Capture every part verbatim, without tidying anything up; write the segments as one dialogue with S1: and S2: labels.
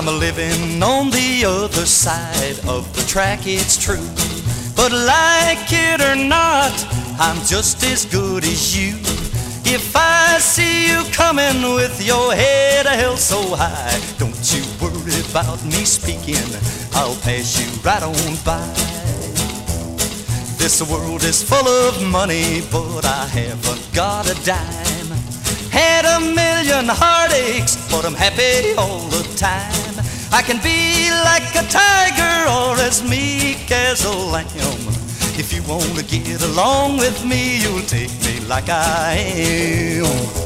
S1: I'm living on the other side of the track, it's true. But like it or not, I'm just as good as you. If I see you coming with your head held so high, don't you worry about me speaking, I'll pass you right on by. This world is full of money, but I haven't got a dime. Had a million heartaches, but I'm happy all the time. I can be like a tiger or as meek as a lamb. If you want to get along with me, you'll take me like I am.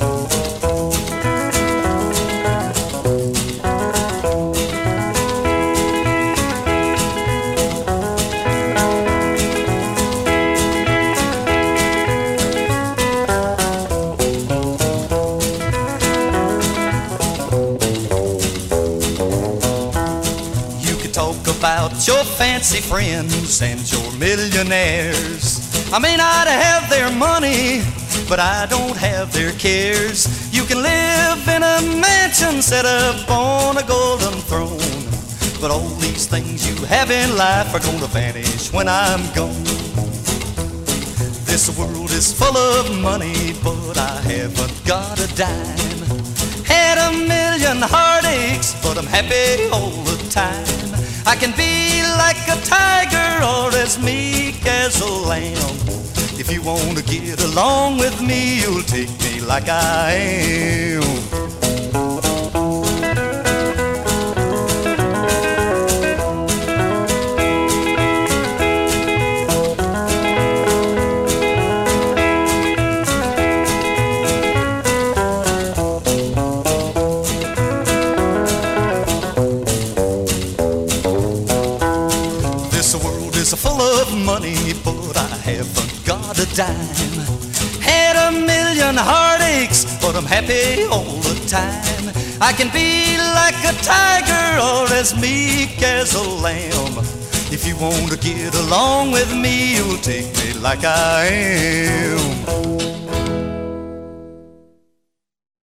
S1: About your fancy friends and your millionaires. I may not have their money, but I don't have their cares. You can live in a mansion set up on a golden throne, but all these things you have in life are gonna vanish when I'm gone. This world is full of money, but I haven't got a dime. Had a million heartaches, but I'm happy all the time. I can be like a tiger or as meek as a lamb. If you want to get along with me, you'll take me like I am. Full of money, but I haven't got a dime. Had a million heartaches, but I'm happy all the time. I can be like a tiger or as meek as a lamb. If you want to get along with me, you'll take me like I am.